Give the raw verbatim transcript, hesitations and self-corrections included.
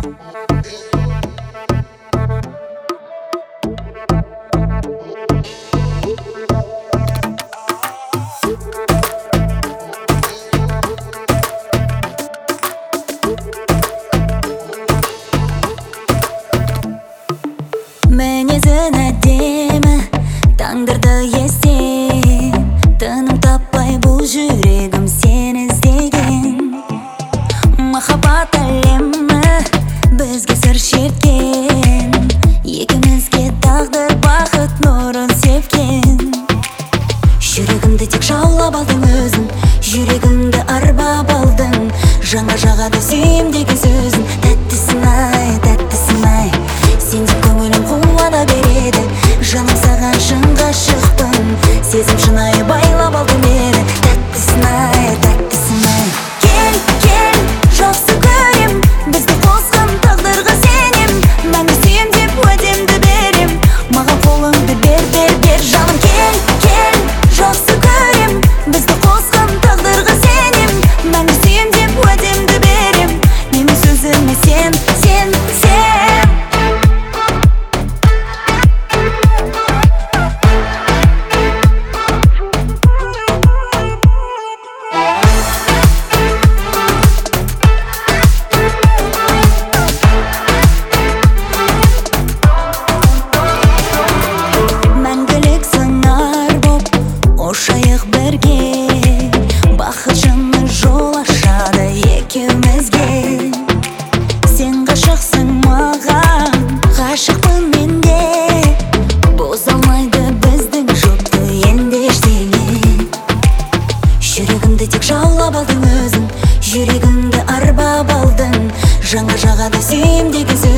Мінезің әдемі, таңдырды естен. Тыным таппай бұл жүрегім сені іздеген. Махаббат әлемі бізге сыр шерткен. Екімізге тағдыр бақыт нұрын сепкен. Жүрегімді тек жаулап алдың өзің, жүрегімді арбап алдың. Жаңа жағады сүйем деген сөзің. Тәттісін ай, тәттісін ай, сен деп көңілім қуана береді. Жаным саған шын ғашықпын, сезім шынайы байлап алды мені. Тәттісін ай, тәттісін ай. Кел, кел, жақсы көрем, бізді қосқан тағдырға сенем. Мәңгі сүйем деп уәдемді берем, маған қолыңды бер, бер, бер. Жаным кел, кел, жақсы көрем, бізді қосқан тағдырға сенем. Мәңгі сүйем деп уәдемді берем, менің сөзіме сен, сен, сен. Мәңгілік сыңар боп ошайық бірге, бақыт жаны жол ашады екеумізге. Сен ғашықсың маған, ғашықпын мен де. Бұза алмайды біздің жұпты енді ештеңе. Жүрегімді тек жаулап алдың өзің, жүрегімді арбап алдың. Жаңа жағады сүйем деген сөз.